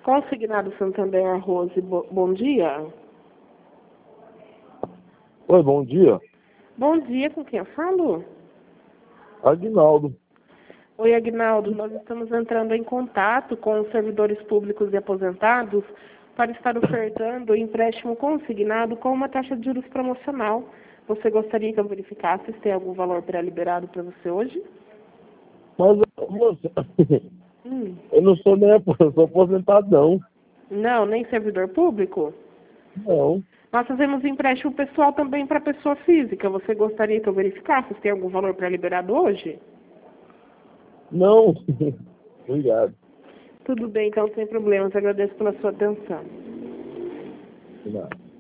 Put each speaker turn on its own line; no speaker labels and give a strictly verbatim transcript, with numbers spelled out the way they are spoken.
Consignado Santander Arroz, bo bom dia.
Oi, bom dia.
Bom dia, com quem eu falo?
Aguinaldo.
Oi, Aguinaldo, nós estamos entrando em contato com os servidores públicos e aposentados para estar ofertando empréstimo consignado com uma taxa de juros promocional. Você gostaria que eu verificasse se tem algum valor pré-liberado para você hoje?
Mas, moça,
Hum.
eu não sou nem eu sou aposentado, não.
Não, nem servidor público?
Não.
Nós fazemos empréstimo pessoal também para pessoa física. Você gostaria que eu verificasse se tem algum valor pré-liberado hoje?
Não. Obrigado.
Tudo bem, então, sem problemas. Agradeço pela sua atenção.
De nada.